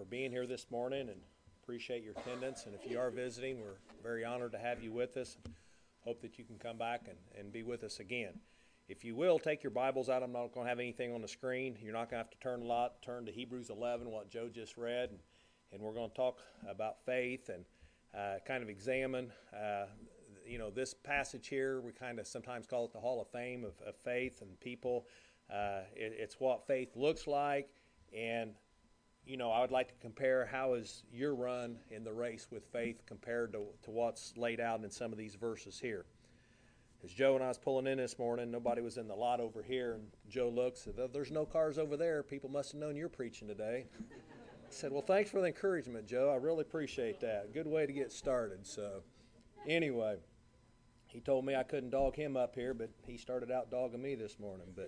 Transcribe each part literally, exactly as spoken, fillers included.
for being here this morning and appreciate your attendance. And if you are visiting, we're very honored to have you with us. Hope that you can come back and, and be with us again. If you will, take your Bibles out. I'm not going to have anything on the screen. You're not going to have to turn a lot. Turn to Hebrews eleven, what Joe just read. And, and we're going to talk about faith and uh, kind of examine, uh, you know, this passage here. We kind of sometimes call it the Hall of Fame of, of faith and people. Uh, it, it's what faith looks like. And, you know, I would like to compare how is your run in the race with faith compared to, to what's laid out in some of these verses here. As Joe and I was pulling in this morning, nobody was in the lot over here, and Joe looks and said, there's no cars over there. People must have known you're preaching today. I said, well, thanks for the encouragement, Joe. I really appreciate that. Good way to get started. So anyway, he told me I couldn't dog him up here, but he started out dogging me this morning. But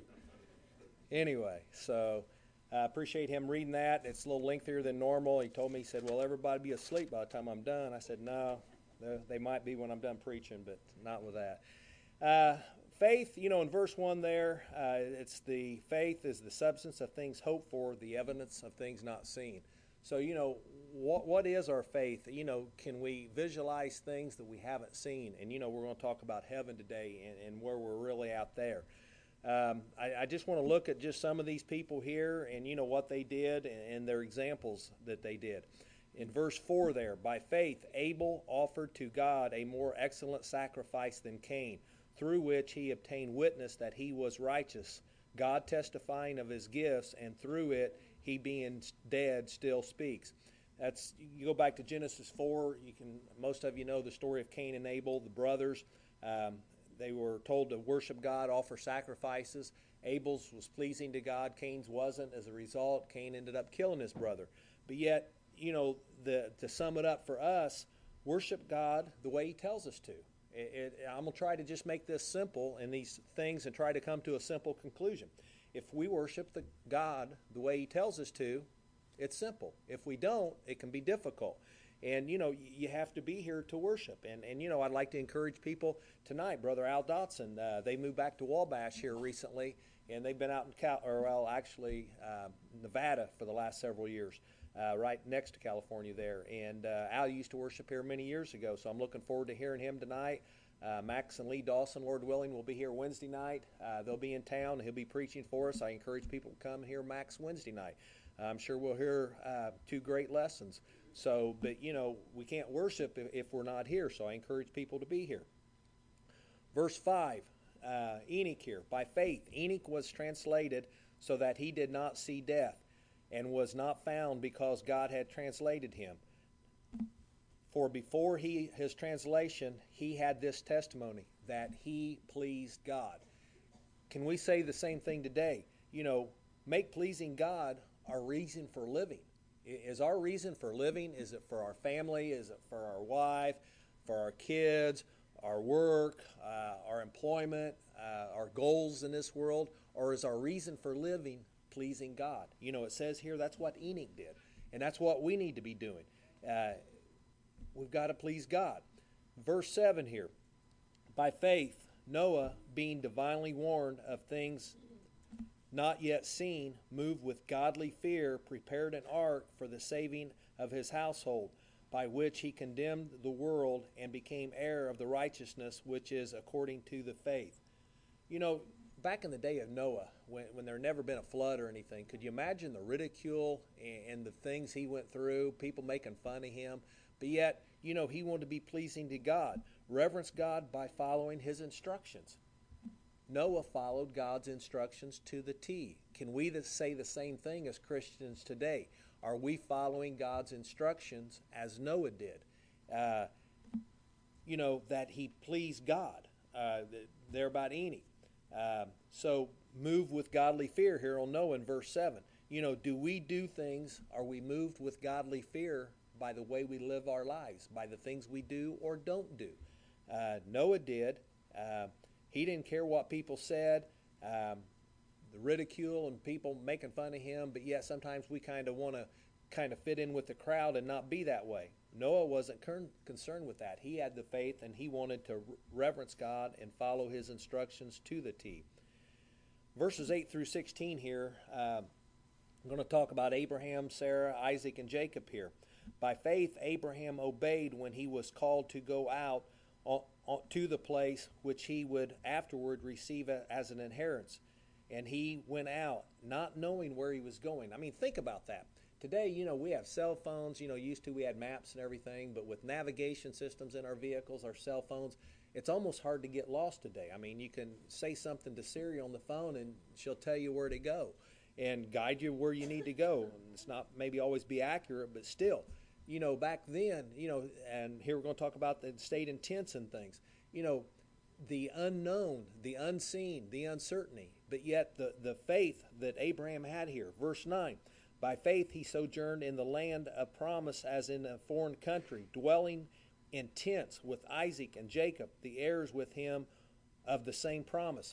anyway, so I appreciate him reading that. It's a little lengthier than normal. He told me, he said, well, everybody be asleep by the time I'm done. I said, no, they might be when I'm done preaching, but not with that. Uh, faith, you know, in verse one there, uh, it's the faith is the substance of things hoped for, the evidence of things not seen. So, you know, what what is our faith? You know, can we visualize things that we haven't seen? And, you know, we're going to talk about heaven today and, and where we're really out there. Um, I, I just want to look at just some of these people here and, you know, what they did and, and their examples that they did. In verse four there, by faith, Abel offered to God a more excellent sacrifice than Cain, through which he obtained witness that he was righteous, God testifying of his gifts, and through it he being dead still speaks. That's, you go back to Genesis four, you can, most of you know the story of Cain and Abel, the brothers. Um, they were told to worship God, offer sacrifices. Abel's was pleasing to God, Cain's wasn't. As a result, Cain ended up killing his brother. But yet, you know, the, to sum it up for us, worship God the way he tells us to. It, it, I'm going to try to just make this simple in these things and try to come to a simple conclusion. If we worship the God the way he tells us to, it's simple. If we don't, it can be difficult. And, you know, you have to be here to worship. And, and you know, I'd like to encourage people tonight. Brother Al Dotson, uh, they moved back to Wabash here recently, and they've been out in, Cal- or well, actually, uh, Nevada for the last several years. Uh, right next to California there. And uh, Al used to worship here many years ago, so I'm looking forward to hearing him tonight. Uh, Max and Lee Dawson, Lord willing, will be here Wednesday night. Uh, they'll be in town. He'll be preaching for us. I encourage people to come hear Max Wednesday night. I'm sure we'll hear uh, two great lessons. So, but, you know, we can't worship if, if we're not here, so I encourage people to be here. Verse five, uh, Enoch here. By faith, Enoch was translated so that he did not see death, and was not found because God had translated him. For before he his translation, he had this testimony, that he pleased God. Can we say the same thing today? You know, make pleasing God our reason for living. Is our reason for living, is it for our family, is it for our wife, for our kids, our work, uh, our employment, uh, our goals in this world, or is our reason for living pleasing God? You know, it says here that's what Enoch did, and that's what we need to be doing. Uh, we've got to please God. Verse seven here, by faith, Noah, being divinely warned of things not yet seen, moved with godly fear, prepared an ark for the saving of his household, by which he condemned the world and became heir of the righteousness which is according to the faith. You know, back in the day of Noah, when, when there had never been a flood or anything, could you imagine the ridicule and, and the things he went through, people making fun of him? But yet, you know, he wanted to be pleasing to God. Reverence God by following his instructions. Noah followed God's instructions to the T. Can we say the same thing as Christians today? Are we following God's instructions as Noah did? Uh, you know, that he pleased God. Uh, there about Enoch. Uh, so move with godly fear here on Noah in verse seven. You know, do we do things, are we moved with godly fear by the way we live our lives, by the things we do or don't do? Uh, Noah did. Uh, he didn't care what people said, um, the ridicule and people making fun of him, but yet sometimes we kind of want to kind of fit in with the crowd and not be that way. Noah wasn't con- concerned with that. He had the faith and he wanted to reverence God and follow his instructions to the T. Verses eight through sixteen here, uh, I'm going to talk about Abraham, Sarah, Isaac, and Jacob here. By faith, Abraham obeyed when he was called to go out to the place which he would afterward receive as an inheritance. And he went out, not knowing where he was going. I mean, think about that. Today, you know, we have cell phones. You know, used to we had maps and everything, but with navigation systems in our vehicles, our cell phones, it's almost hard to get lost today. I mean, you can say something to Siri on the phone, and she'll tell you where to go and guide you where you need to go. It's not maybe always be accurate, but still, you know, back then, you know, and here we're going to talk about the state in tents and things, you know, the unknown, the unseen, the uncertainty, but yet the, the faith that Abraham had here. Verse nine, by faith he sojourned in the land of promise as in a foreign country, dwelling in tents with Isaac and Jacob, the heirs with him of the same promise.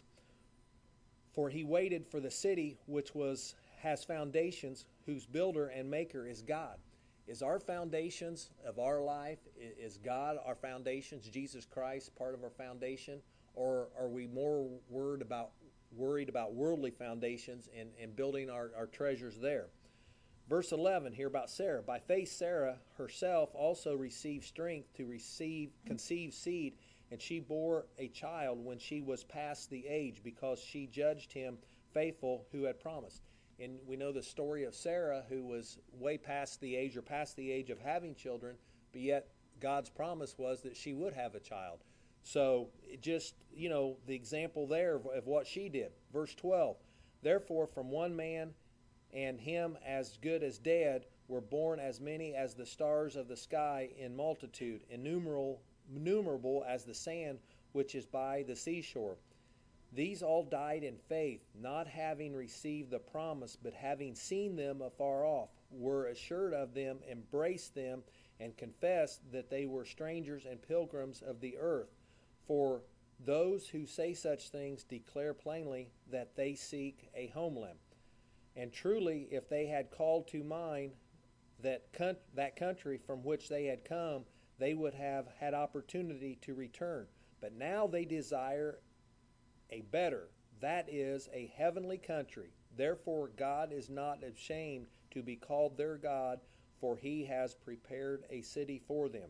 For he waited for the city which was has foundations, whose builder and maker is God. Is our foundations of our life, is God our foundations, Jesus Christ part of our foundation, or are we more worried about worried about worldly foundations and, and building our, our treasures there? Verse eleven here about Sarah. By faith Sarah herself also received strength to receive conceive seed, and she bore a child when she was past the age, because she judged him faithful who had promised. And we know the story of Sarah, who was way past the age or past the age of having children, but yet God's promise was that she would have a child. So it just, you know, the example there of, of what she did. Verse twelve, therefore from one man, and him as good as dead, were born as many as the stars of the sky in multitude, innumerable, innumerable as the sand which is by the seashore. These all died in faith, not having received the promise, but having seen them afar off, were assured of them, embraced them, and confessed that they were strangers and pilgrims of the earth. For those who say such things declare plainly that they seek a homeland. And truly, if they had called to mind that con- that country from which they had come, they would have had opportunity to return. But now they desire a better, that is, a heavenly country. Therefore God is not ashamed to be called their God, for he has prepared a city for them.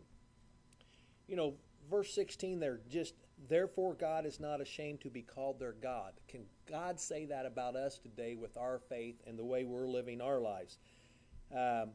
You know, verse sixteen there, just, therefore God is not ashamed to be called their God. Can God say that about us today with our faith and the way we're living our lives? Um,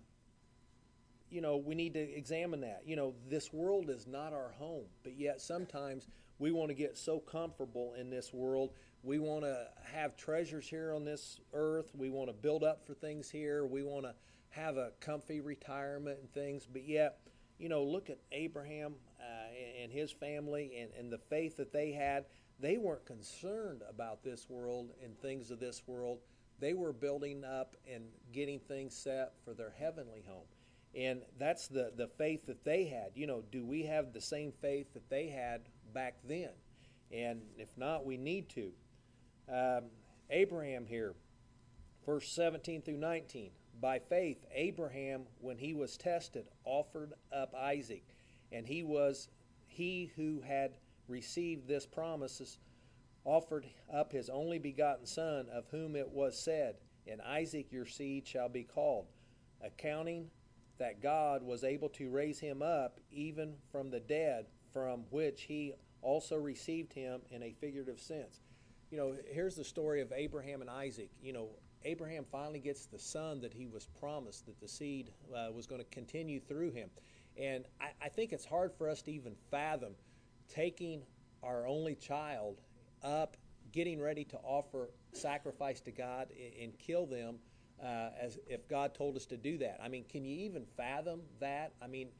you know, we need to examine that. You know, this world is not our home, but yet sometimes we want to get so comfortable in this world. We want to have treasures here on this earth. We want to build up for things here. We want to have a comfy retirement and things. But yet, you know, look at Abraham uh, and his family and, and the faith that they had. They weren't concerned about this world and things of this world. They were building up and getting things set for their heavenly home. And that's the, the faith that they had. You know, do we have the same faith that they had back then? And if not, we need to. Um, Abraham here, verse seventeen through nineteen. By faith, Abraham, when he was tested, offered up Isaac, and he was he who had received this promises offered up his only begotten son, of whom it was said, in Isaac your seed shall be called, accounting that God was able to raise him up even from the dead, from which he also received him in a figurative sense. You know, here's the story of Abraham and Isaac. You know, Abraham finally gets the son that he was promised, that the seed uh, was going to continue through him. And I, I think it's hard for us to even fathom taking our only child up, getting ready to offer sacrifice to God and, and kill them uh, as if God told us to do that. I mean, can you even fathom that? I mean,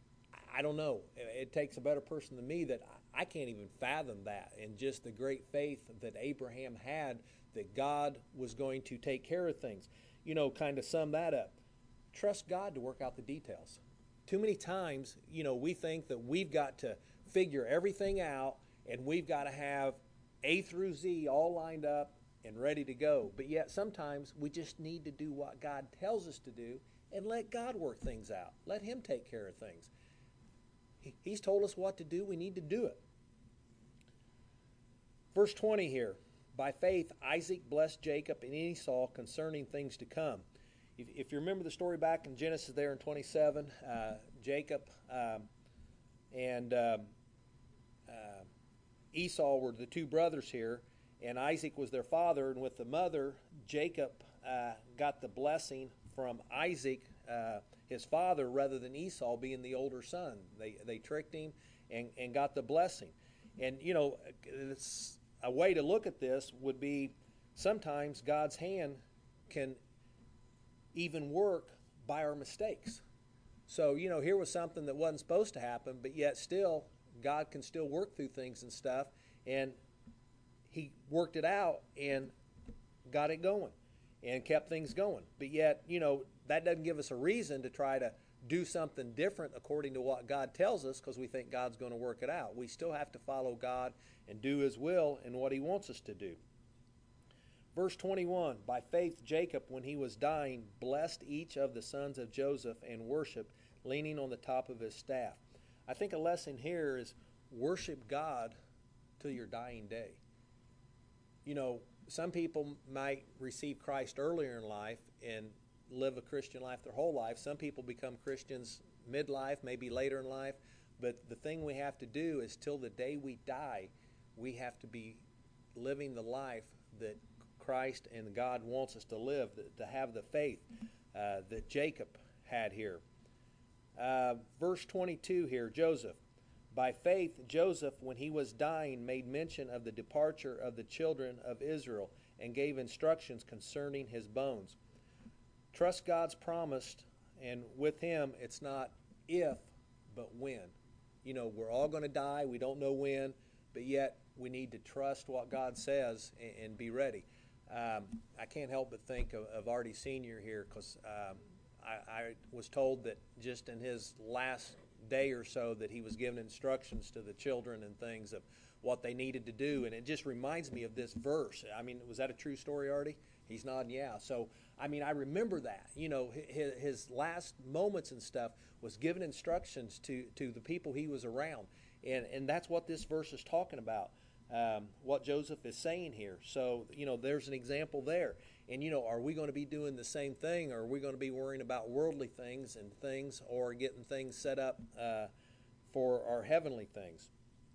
I don't know. It takes a better person than me that I can't even fathom that, and just the great faith that Abraham had that God was going to take care of things. You know, kind of sum that up. Trust God to work out the details. Too many times, you know, we think that we've got to figure everything out and we've got to have A through Z all lined up and ready to go. But yet sometimes we just need to do what God tells us to do and let God work things out. Let Him take care of things. He's told us what to do. We need to do it. Verse twenty here. By faith, Isaac blessed Jacob and Esau concerning things to come. if, if you remember the story back in Genesis there in twenty-seven, uh, Jacob um, and um, uh, Esau were the two brothers here, and Isaac was their father, and with the mother, Jacob uh, got the blessing from Isaac, uh, his father, rather than Esau being the older son. They they tricked him and, and got the blessing. And, you know, it's, a way to look at this would be sometimes God's hand can even work by our mistakes. So, you know, here was something that wasn't supposed to happen, but yet still, God can still work through things and stuff, and he worked it out and got it going and kept things going. But yet, you know, that doesn't give us a reason to try to do something different according to what God tells us because we think God's going to work it out. We still have to follow God and do his will and what he wants us to do. Verse twenty-one, by faith Jacob, when he was dying, blessed each of the sons of Joseph and worshiped, leaning on the top of his staff. I think a lesson here is worship God till your dying day. You know, some people might receive Christ earlier in life and live a Christian life their whole life. Some people become Christians midlife, maybe later in life. But the thing we have to do is till the day we die, we have to be living the life that Christ and God wants us to live, to have the faith uh, that Jacob had here. Uh, verse twenty-two here, Joseph. By faith, Joseph, when he was dying, made mention of the departure of the children of Israel and gave instructions concerning his bones. Trust God's promise, and with him, it's not if, but when. You know, we're all going to die. We don't know when, but yet we need to trust what God says and, and be ready. Um, I can't help but think of, of Artie Senior here because um, I, I was told that just in his last day or so that he was giving instructions to the children and things of what they needed to do, and it just reminds me of this verse. I mean, was that a true story, Artie? He's nodding, yeah. So, I mean, I remember that. You know, his, his last moments and stuff was giving instructions to, to the people he was around, and, and that's what this verse is talking about, um, what Joseph is saying here. So, you know, there's an example there. And, you know, are we going to be doing the same thing, or are we going to be worrying about worldly things and things, or getting things set up uh, for our heavenly things?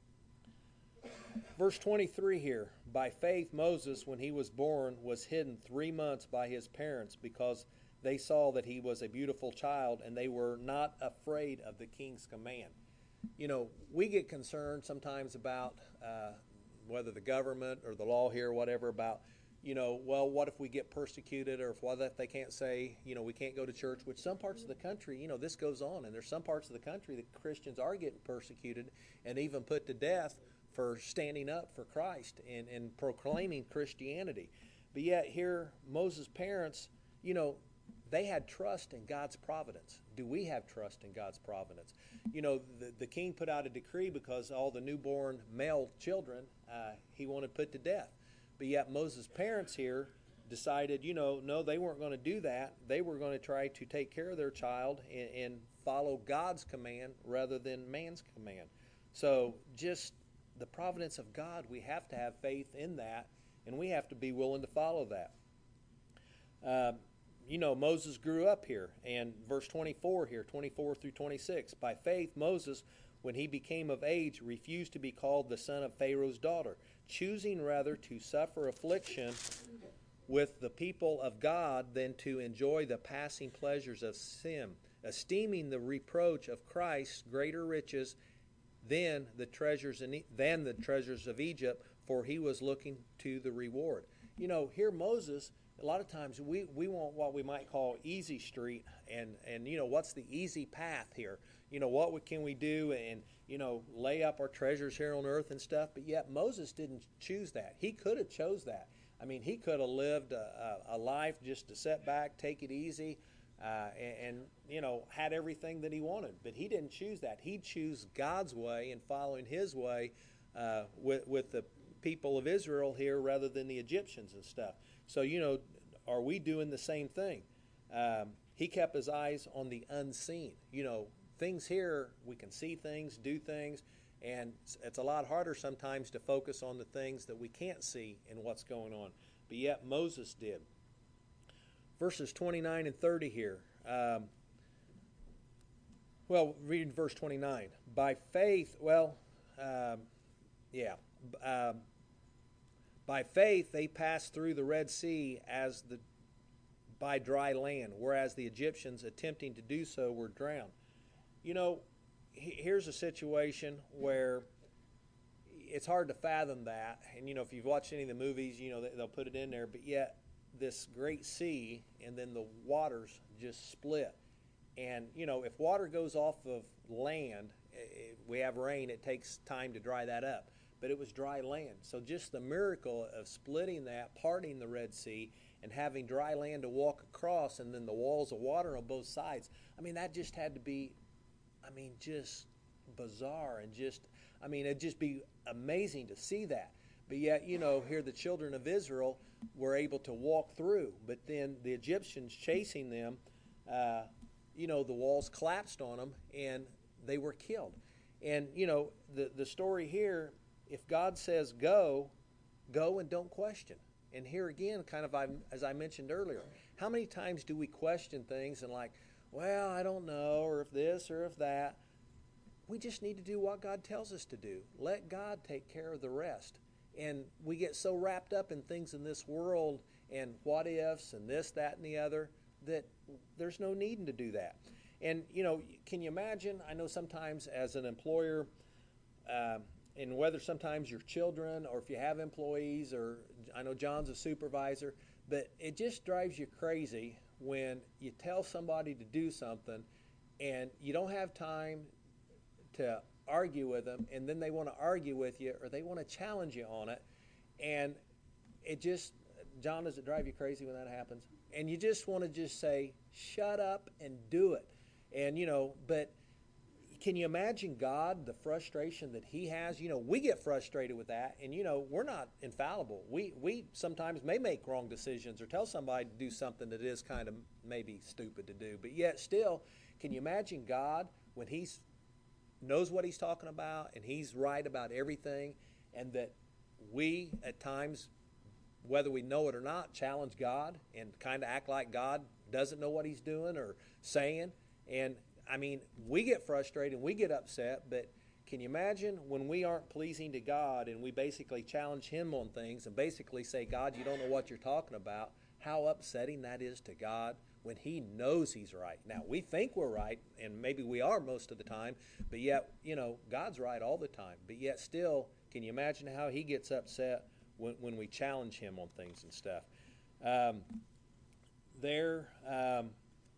Verse twenty-three here, by faith Moses, when he was born, was hidden three months by his parents because they saw that he was a beautiful child, and they were not afraid of the king's command. You know, we get concerned sometimes about uh, whether the government or the law here or whatever about, you know, well, what if we get persecuted, or if what if they can't say, you know, we can't go to church, which some parts of the country, you know, this goes on, and there's some parts of the country that Christians are getting persecuted and even put to death for standing up for Christ and, and proclaiming Christianity. But yet here, Moses' parents, you know, they had trust in God's providence. Do we have trust in God's providence? You know, the, the king put out a decree because all the newborn male children uh, he wanted put to death. But yet Moses' parents here decided, you know, no, they weren't going to do that. They were going to try to take care of their child and, and follow God's command rather than man's command. So just the providence of God, we have to have faith in that, and we have to be willing to follow that. Uh, you know, Moses grew up here, and verse twenty-four here, twenty-four through twenty-six. By faith, Moses, when he became of age, refused to be called the son of Pharaoh's daughter, choosing rather to suffer affliction with the people of God than to enjoy the passing pleasures of sin, esteeming the reproach of Christ greater riches than the treasures in, than the treasures of Egypt, for he was looking to the reward. You know, here Moses, a lot of times we, we want what we might call easy street, and, and you know, what's the easy path here? You know, what can we do and, you know, lay up our treasures here on earth and stuff, but yet Moses didn't choose that. He could have chose that. I mean, he could have lived a, a, a life just to sit back, take it easy, Uh, and, and, you know, had everything that he wanted. But he didn't choose that. He chose God's way and following his way uh, with, with the people of Israel here rather than the Egyptians and stuff. So, you know, are we doing the same thing? Um, he kept his eyes on the unseen. You know, things here, we can see things, do things, and it's, it's a lot harder sometimes to focus on the things that we can't see and what's going on. But yet Moses did. verses twenty-nine and thirty here. Um, well, read verse twenty-nine. By faith, well, um, yeah. Um, by faith they passed through the Red Sea as the by dry land, whereas the Egyptians attempting to do so were drowned. You know, here's a situation where it's hard to fathom that. And, you know, if you've watched any of the movies, you know, they'll put it in there. But yet, this great sea, and then the waters just split. And, you know, if water goes off of land, it, we have rain, it takes time to dry that up. But it was dry land. So just the miracle of splitting that, parting the Red Sea, and having dry land to walk across, and then the walls of water on both sides. I mean, that just had to be, I mean, just bizarre and just, I mean, it'd just be amazing to see that. But yet, you know, here the children of Israel were able to walk through. But then the Egyptians chasing them, uh, you know, the walls collapsed on them and they were killed. And, you know, the, the story here, if God says go, go and don't question. And here again, kind of as I mentioned earlier, how many times do we question things and like, well, I don't know, or if this or if that. We just need to do what God tells us to do. Let God take care of the rest. And we get so wrapped up in things in this world and what ifs and this, that, and the other that there's no need to do that. And, you know, can you imagine? I know sometimes as an employer, uh, and whether sometimes your children or if you have employees, or I know John's a supervisor, but it just drives you crazy when you tell somebody to do something and you don't have time to argue with them, and then they want to argue with you or they want to challenge you on it. And it just, John, does it drive you crazy when that happens? And you just want to just say, shut up and do it. And, you know, but can you imagine God, the frustration that he has? You know, we get frustrated with that, and, you know, we're not infallible. We we sometimes may make wrong decisions or tell somebody to do something that is kind of maybe stupid to do. But yet still, can you imagine God when he's knows what he's talking about and he's right about everything, and that we at times, whether we know it or not, challenge God and kind of act like God doesn't know what he's doing or saying? And I mean, we get frustrated and we get upset, but can you imagine when we aren't pleasing to God and we basically challenge him on things and basically say, God, you don't know what you're talking about, how upsetting that is to God when he knows he's right. Now, we think we're right, and maybe we are most of the time, but yet, you know, God's right all the time. But yet still, can you imagine how he gets upset when, when we challenge him on things and stuff? Um, there... Um,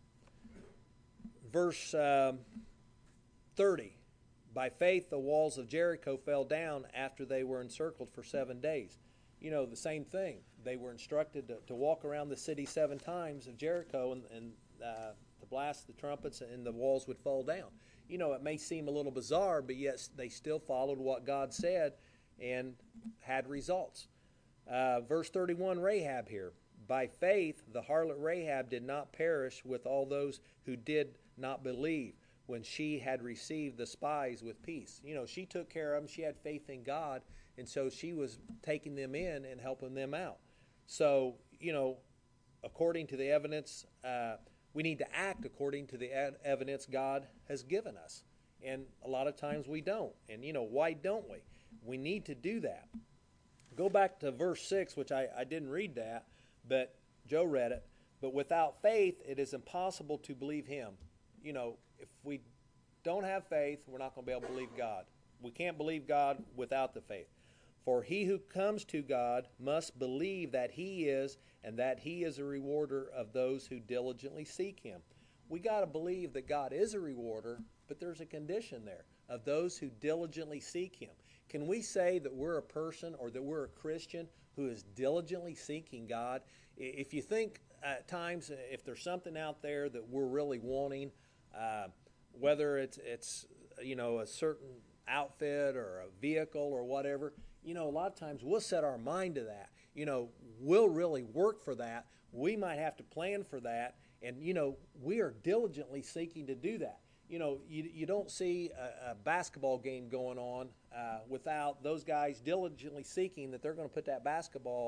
Verse um, thirty, by faith the walls of Jericho fell down after they were encircled for seven days. You know, the same thing. They were instructed to, to walk around the city seven times of Jericho and, and uh, to blast the trumpets, and the walls would fall down. You know, it may seem a little bizarre, but yet they still followed what God said and had results. Uh, verse thirty-one, Rahab here. By faith the harlot Rahab did not perish with all those who did not believe when she had received the spies with peace. You know, she took care of them. She had faith in God, and so she was taking them in and helping them out. So, you know, according to the evidence, uh, we need to act according to the ed- evidence God has given us. And a lot of times we don't. And, you know, why don't we? We need to do that. Go back to verse six, which I, I didn't read that, but Joe read it. But without faith, it is impossible to believe him. You know, if we don't have faith, we're not going to be able to believe God. We can't believe God without the faith. For he who comes to God must believe that he is, and that he is a rewarder of those who diligently seek him. We got to believe that God is a rewarder, but there's a condition there, of those who diligently seek him. Can we say that we're a person or that we're a Christian who is diligently seeking God? If you think at times, if there's something out there that we're really wanting, uh, whether it's, it's, you know, a certain outfit or a vehicle or whatever, you know, a lot of times we'll set our mind to that. You know, we'll really work for that. We might have to plan for that. And, you know, we are diligently seeking to do that. You know, you, you don't see a, a basketball game going on uh, without those guys diligently seeking that they're going to put that basketball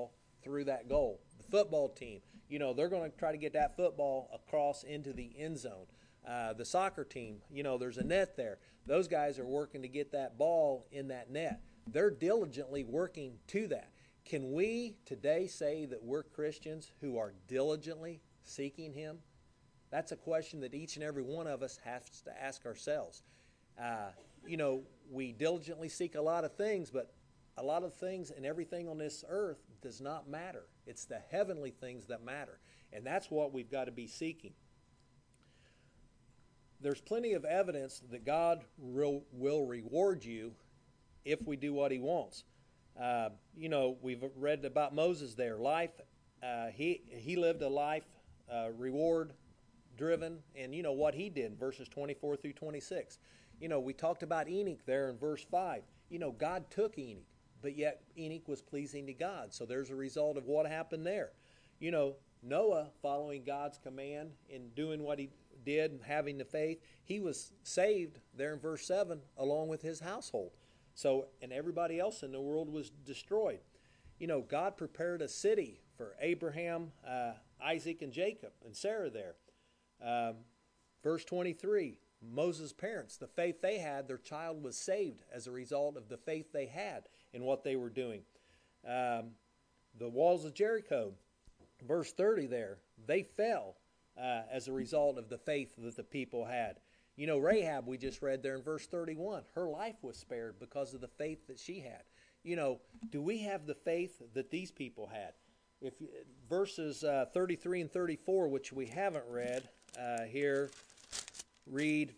through that goal. The football team, you know, they're going to try to get that football across into the end zone. Uh, the soccer team, you know, there's a net there. Those guys are working to get that ball in that net. They're diligently working to that. Can we today say that we're Christians who are diligently seeking Him? That's a question that each and every one of us has to ask ourselves. Uh, you know, we diligently seek a lot of things, but a lot of things and everything on this earth does not matter. It's the heavenly things that matter, and that's what we've got to be seeking. There's plenty of evidence that God will, will reward you if we do what He wants. Uh, you know, we've read about Moses there. Life, uh, he he lived a life uh, reward-driven, and you know what he did, verses twenty-four through twenty-six. You know, we talked about Enoch there in verse five. You know, God took Enoch, but yet Enoch was pleasing to God. So there's a result of what happened there. You know, Noah, following God's command and doing what he did and having the faith, he was saved there in verse seven along with his household. So, and everybody else in the world was destroyed. You know, God prepared a city for Abraham, uh, Isaac, and Jacob, and Sarah there. Um, verse twenty-three, Moses' parents, the faith they had, their child was saved as a result of the faith they had in what they were doing. Um, the walls of Jericho, verse thirty there, they fell uh, as a result of the faith that the people had. You know, Rahab, we just read there in verse thirty-one, her life was spared because of the faith that she had. You know, do we have the faith that these people had? If verses uh, thirty-three and thirty-four, which we haven't read uh, here, read,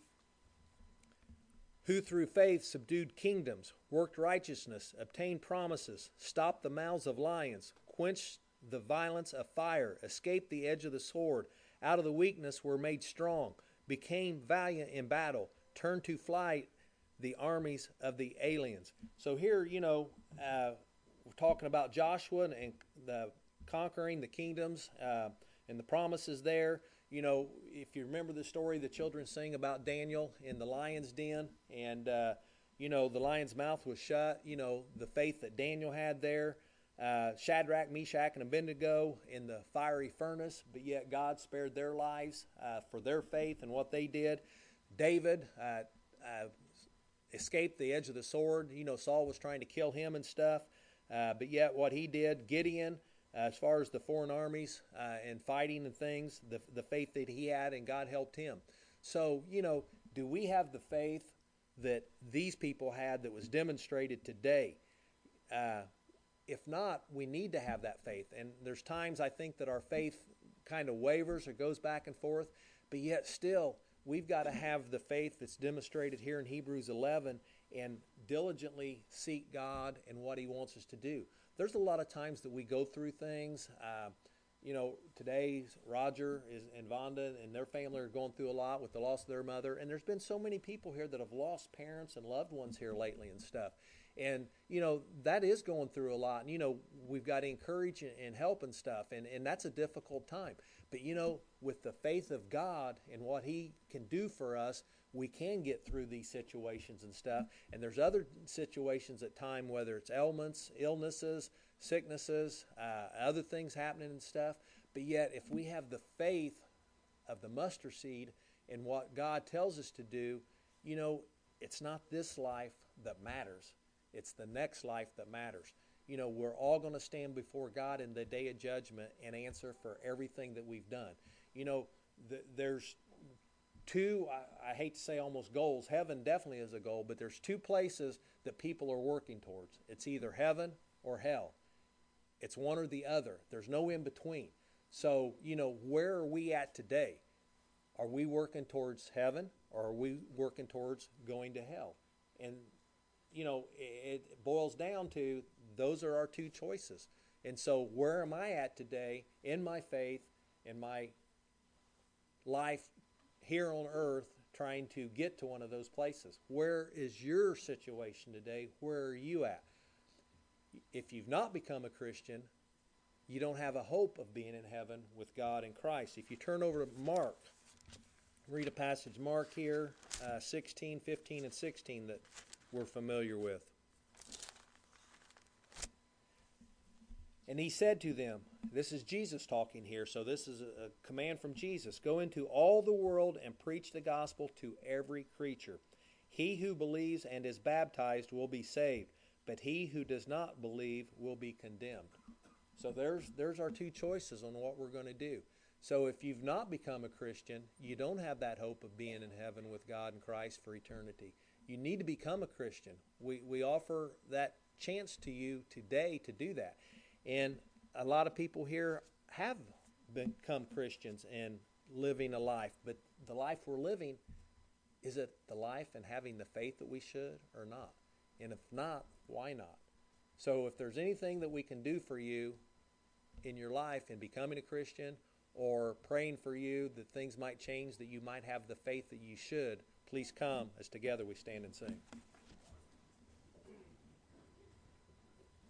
who through faith subdued kingdoms, worked righteousness, obtained promises, stopped the mouths of lions, quenched the violence of fire, escaped the edge of the sword, out of the weakness were made strong, became valiant in battle, turned to flight the armies of the aliens. So here, you know, uh, we're talking about Joshua and the conquering the kingdoms uh, and the promises there. You know, if you remember the story the children sing about Daniel in the lion's den, and, uh, you know, the lion's mouth was shut, you know, the faith that Daniel had there. Uh, Shadrach, Meshach, and Abednego in the fiery furnace, but yet God spared their lives uh, for their faith and what they did. David uh, uh, escaped the edge of the sword. You know, Saul was trying to kill him and stuff, uh, but yet what he did, Gideon, uh, as far as the foreign armies uh, and fighting and things, the, the faith that he had, and God helped him. So, you know, do we have the faith that these people had that was demonstrated today? Uh, If not, we need to have that faith. And there's times I think that our faith kind of wavers or goes back and forth, but yet still we've got to have the faith that's demonstrated here in Hebrews eleven and diligently seek God and what He wants us to do. There's a lot of times that we go through things. Uh, you know, today Roger is, and Vonda and their family are going through a lot with the loss of their mother. And there's been so many people here that have lost parents and loved ones here lately and stuff. And, you know, that is going through a lot. And, you know, we've got to encourage and help and stuff. And, and that's a difficult time. But, you know, with the faith of God and what He can do for us, we can get through these situations and stuff. And there's other situations at time, whether it's ailments, illnesses, sicknesses, uh, other things happening and stuff. But yet, if we have the faith of the mustard seed in what God tells us to do, you know, it's not this life that matters. It's the next life that matters. You know, we're all going to stand before God in the day of judgment and answer for everything that we've done. You know, the, there's two, I, I hate to say almost goals. Heaven definitely is a goal, but there's two places that people are working towards. It's either heaven or hell. It's one or the other. There's no in between. So, you know, where are we at today? Are we working towards heaven, or are we working towards going to hell? And you know, it boils down to those are our two choices. And so where am I at today in my faith, in my life here on earth, trying to get to one of those places? Where is your situation today? Where are you at? If you've not become a Christian, you don't have a hope of being in heaven with God in Christ. If you turn over to Mark, read a passage, Mark here, uh, sixteen, fifteen, and sixteen that we're familiar with. And he said to them, this is Jesus talking here, so this is a, a command from Jesus. Go into all the world and preach the gospel to every creature. He who believes and is baptized will be saved, but he who does not believe will be condemned. So there's there's our two choices on what we're going to do. So if you've not become a Christian, you don't have that hope of being in heaven with God and Christ for eternity. You need to become a Christian. We we offer that chance to you today to do that. And a lot of people here have become Christians and living a life, but the life we're living, is it the life and having the faith that we should or not? And if not, why not? So if there's anything that we can do for you in your life in becoming a Christian, or praying for you that things might change, that you might have the faith that you should, please come as together we stand and sing.